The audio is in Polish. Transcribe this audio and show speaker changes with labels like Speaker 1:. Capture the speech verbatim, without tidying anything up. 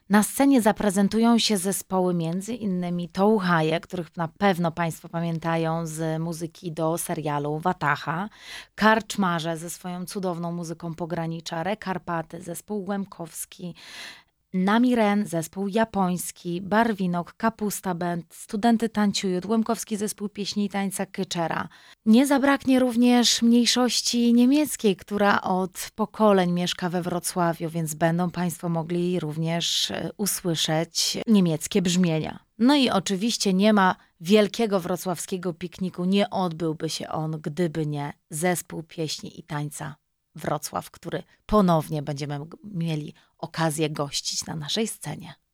Speaker 1: Na scenie zaprezentują się zespoły między innymi Touhaje, których na pewno Państwo pamiętają z muzyki do serialu Wataha, Karczmarze ze swoją cudowną muzyką pogranicza, Rekarpaty, zespół Łemkowski, Namiren, zespół japoński, Barwinok, Kapusta Band, Studenty Tańcujut, Łemkowski zespół pieśni i tańca Kyczera. Nie zabraknie również mniejszości niemieckiej, która od pokoleń mieszka we Wrocławiu, więc będą Państwo mogli również usłyszeć niemieckie brzmienia. No i oczywiście nie ma wielkiego wrocławskiego pikniku, nie odbyłby się on, gdyby nie zespół pieśni i tańca Wrocław, który ponownie będziemy mieli okazję gościć na naszej scenie.